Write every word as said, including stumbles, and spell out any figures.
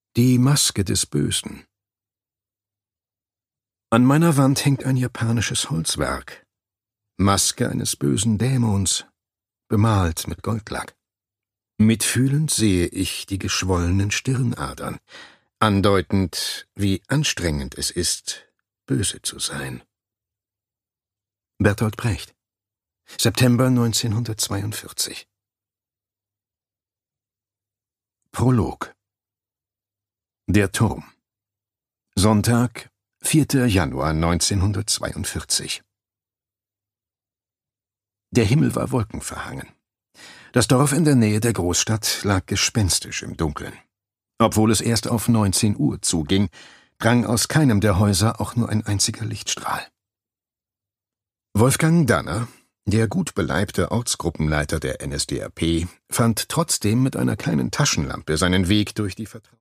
Die Maske des Bösen. An meiner Wand hängt ein japanisches Holzwerk. Maske eines bösen Dämons, bemalt mit Goldlack. Mitfühlend sehe ich die geschwollenen Stirnadern, andeutend, wie anstrengend es ist, böse zu sein. Bertolt Brecht, September neunzehnhundertzweiundvierzig. Prolog. Der Turm. Sonntag, vierter Januar neunzehnhundertzweiundvierzig. Der Himmel war wolkenverhangen. Das Dorf in der Nähe der Großstadt lag gespenstisch im Dunkeln. Obwohl es erst auf neunzehn Uhr zuging, drang aus keinem der Häuser auch nur ein einziger Lichtstrahl. Wolfgang Danner, der gut beleibte Ortsgruppenleiter der N S D A P, fand trotzdem mit einer kleinen Taschenlampe seinen Weg durch die Vertrauten.